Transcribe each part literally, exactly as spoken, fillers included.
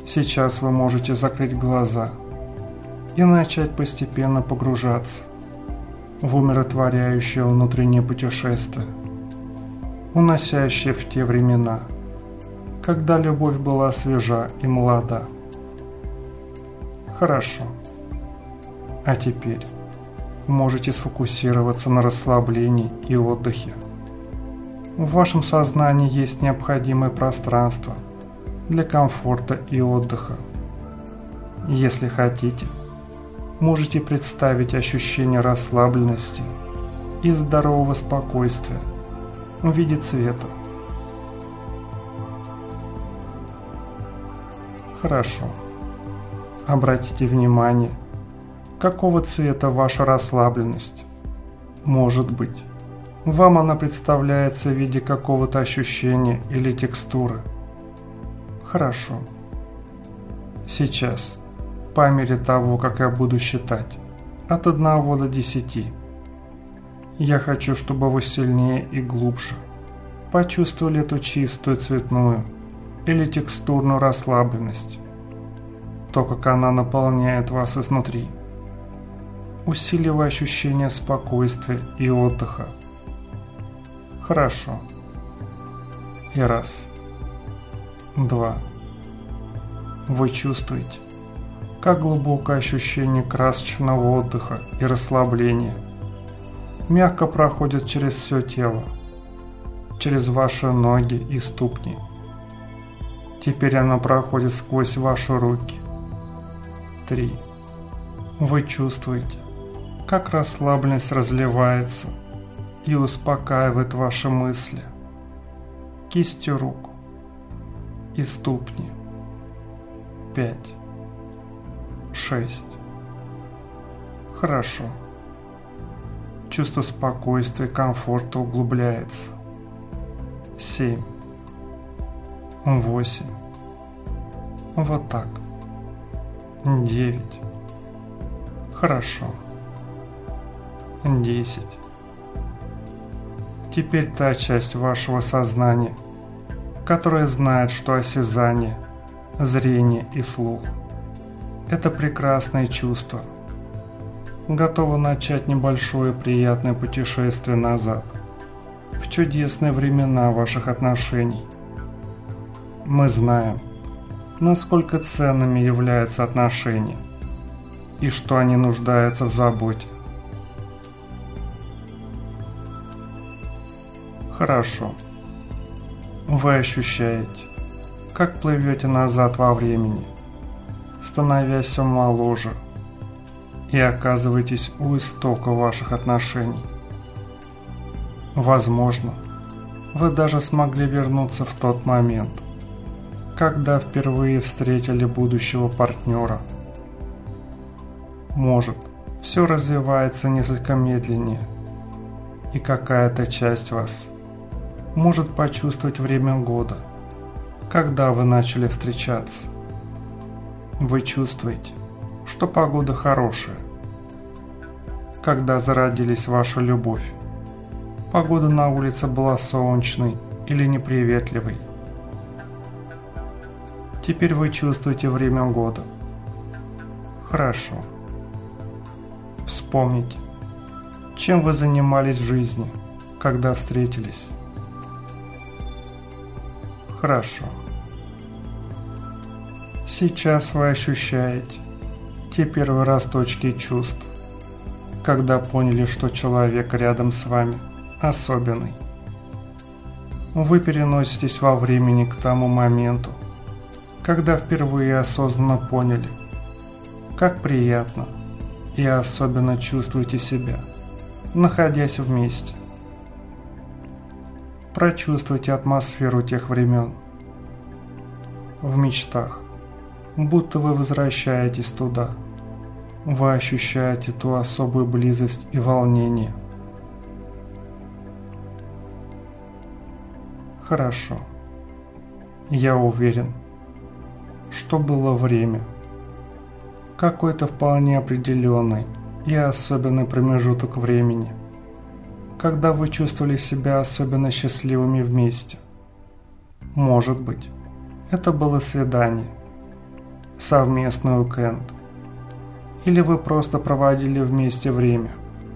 Сейчас вы можете закрыть глаза и начать постепенно погружаться в умиротворяющее внутреннее путешествие, уносящее в те времена, когда любовь была свежа и молода. Хорошо. А теперь можете сфокусироваться на расслаблении и отдыхе. В вашем сознании есть необходимое пространство для комфорта и отдыха. Если хотите, можете представить ощущение расслабленности и здорового спокойствия в виде цвета. Хорошо. Обратите внимание, какого цвета ваша расслабленность. Может быть, вам она представляется в виде какого-то ощущения или текстуры. Хорошо. Сейчас, по мере того, как я буду считать, от одного до десяти, я хочу, чтобы вы сильнее и глубже почувствовали эту чистую цветную или текстурную расслабленность, то, как она наполняет вас изнутри, усиливая ощущение спокойствия и отдыха. Хорошо. И раз. Два. Вы чувствуете, как глубокое ощущение красочного отдыха и расслабления мягко проходит через все тело, через ваши ноги и ступни. Теперь оно проходит сквозь ваши руки. Три. Вы чувствуете, как расслабленность разливается и успокаивает ваши мысли, кисти рук и ступни. Пять. Шесть. Хорошо. Чувство спокойствия и комфорта углубляется. Семь. Восемь. Вот так. Девять. Хорошо. Десять. Теперь та часть вашего сознания, которая знает, что осязание, зрение и слух – это прекрасные чувства, готова начать небольшое приятное путешествие назад, в чудесные времена ваших отношений. Мы знаем, насколько ценными являются отношения и что они нуждаются в заботе. Хорошо. Вы ощущаете, как плывете назад во времени, становясь все моложе, и оказываетесь у истока ваших отношений. Возможно, вы даже смогли вернуться в тот момент, когда впервые встретили будущего партнера. Может, все развивается несколько медленнее, и какая-то часть вас может почувствовать время года, когда вы начали встречаться. Вы чувствуете, что погода хорошая. Когда зародились ваша любовь, погода на улице была солнечной или неприветливой. Теперь вы чувствуете время года. Хорошо. Вспомните, чем вы занимались в жизни, когда встретились. Хорошо. Сейчас вы ощущаете те первые росточки чувств, когда поняли, что человек рядом с вами особенный. Вы переноситесь во времени к тому моменту, когда впервые осознанно поняли, как приятно и особенно чувствуете себя, находясь вместе. Прочувствуйте атмосферу тех времен. В мечтах, будто вы возвращаетесь туда, вы ощущаете ту особую близость и волнение. Хорошо. Я уверен, что было время, какой-то вполне определенный и особенный промежуток времени, когда вы чувствовали себя особенно счастливыми вместе. Может быть, это было свидание, совместный уикенд. Или вы просто проводили вместе время.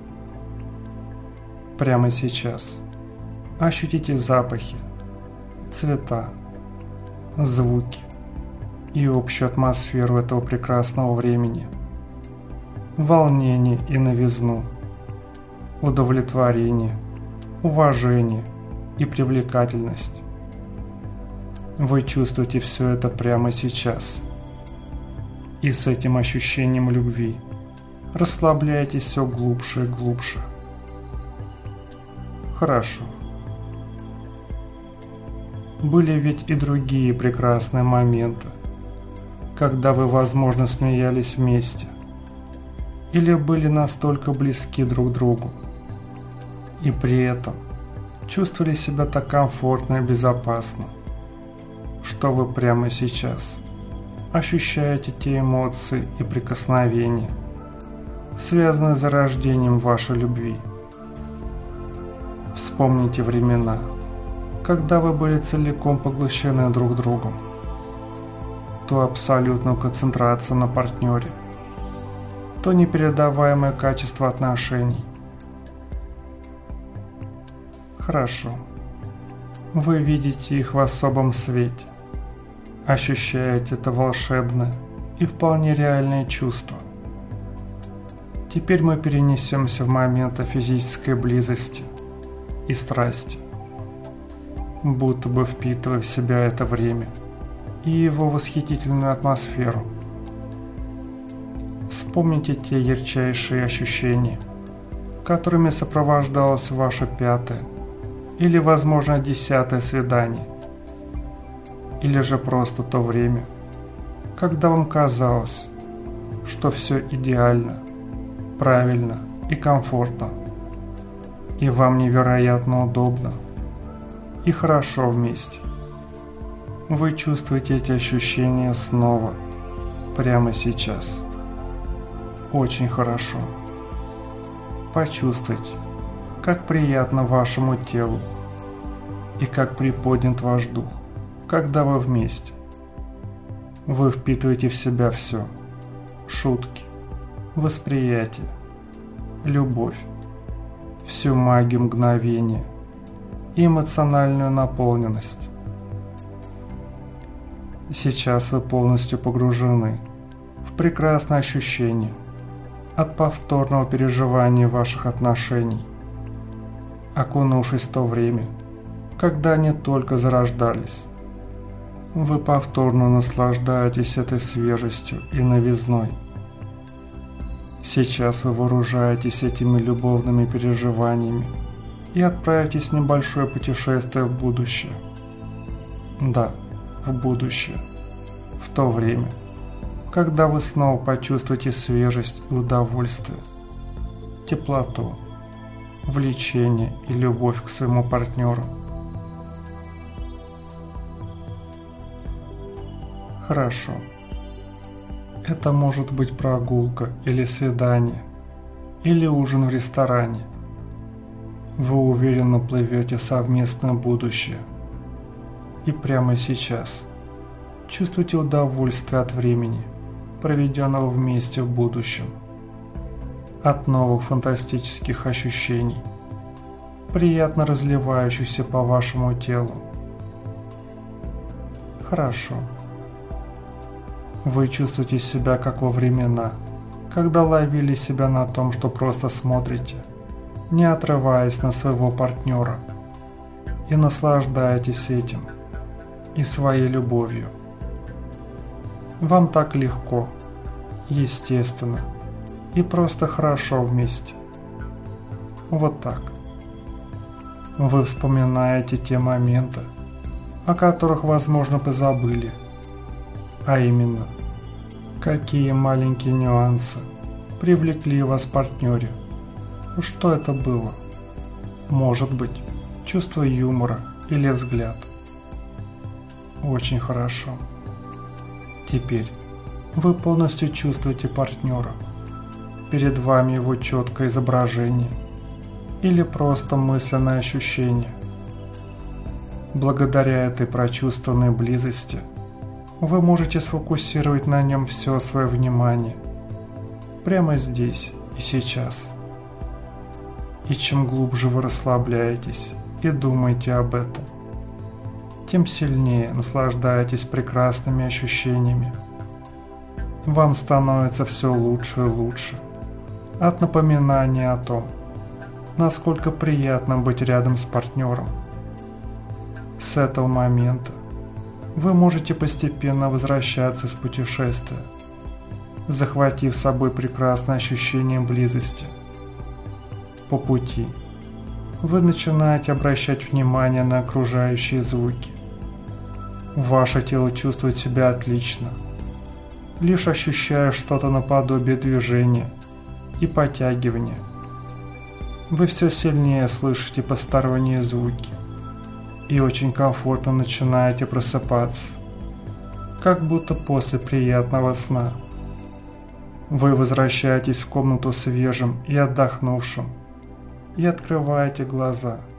Прямо сейчас ощутите запахи, цвета, звуки и общую атмосферу этого прекрасного времени. Волнение и новизну, удовлетворение, уважение и привлекательность. Вы чувствуете все это прямо сейчас. И с этим ощущением любви расслабляетесь все глубже и глубже. Хорошо. Были ведь и другие прекрасные моменты, когда вы, возможно, смеялись вместе или были настолько близки друг к другу, и при этом чувствовали себя так комфортно и безопасно, что вы прямо сейчас ощущаете те эмоции и прикосновения, связанные с зарождением вашей любви. Вспомните времена, когда вы были целиком поглощены друг другом, то абсолютную концентрацию на партнере, то непередаваемое качество отношений. Хорошо. Вы видите их в особом свете, ощущаете это волшебное и вполне реальное чувство. Теперь мы перенесемся в моменты физической близости и страсти, будто бы впитывая в себя это время и его восхитительную атмосферу. Вспомните те ярчайшие ощущения, которыми сопровождалось ваше пятое или, возможно, десятое свидание, или же просто то время, когда вам казалось, что все идеально, правильно и комфортно, и вам невероятно удобно и хорошо вместе. Вы чувствуете эти ощущения снова, прямо сейчас. Очень хорошо. Почувствуйте, как приятно вашему телу и как приподнят ваш дух, когда вы вместе. Вы впитываете в себя все: шутки, восприятие, любовь, всю магию мгновения и эмоциональную наполненность. Сейчас вы полностью погружены в прекрасное ощущение от повторного переживания ваших отношений, окунувшись в то время, когда они только зарождались. Вы повторно наслаждаетесь этой свежестью и новизной. Сейчас вы вооружаетесь этими любовными переживаниями и отправитесь в небольшое путешествие в будущее. Да, в будущее. В то время, когда вы снова почувствуете свежесть и удовольствие, теплоту, влечение и любовь к своему партнеру. Хорошо. Это может быть прогулка или свидание, или ужин в ресторане. Вы уверенно плывете в совместное будущее. И прямо сейчас чувствуйте удовольствие от времени, проведенного вместе в будущем, от новых фантастических ощущений, приятно разливающихся по вашему телу. Хорошо. Вы чувствуете себя как во времена, когда ловили себя на том, что просто смотрите, не отрываясь на своего партнера, и наслаждаетесь этим и своей любовью. Вам так легко, естественно и просто хорошо вместе. Вот так. Вы вспоминаете те моменты, о которых, возможно, позабыли. А именно, какие маленькие нюансы привлекли вас в партнере. Что это было? Может быть, чувство юмора или взгляд. Очень хорошо. Теперь вы полностью чувствуете партнера. Перед вами его четкое изображение или просто мысленное ощущение. Благодаря этой прочувствованной близости вы можете сфокусировать на нем все свое внимание, прямо здесь и сейчас. И чем глубже вы расслабляетесь и думаете об этом, тем сильнее наслаждаетесь прекрасными ощущениями. Вам становится все лучше и лучше от напоминания о том, насколько приятно быть рядом с партнером. С этого момента вы можете постепенно возвращаться с путешествия, захватив с собой прекрасное ощущение близости. По пути вы начинаете обращать внимание на окружающие звуки. Ваше тело чувствует себя отлично, лишь ощущая что-то наподобие движения и подтягивания. Вы все сильнее слышите посторонние звуки и очень комфортно начинаете просыпаться, как будто после приятного сна. Вы возвращаетесь в комнату свежим и отдохнувшим и открываете глаза.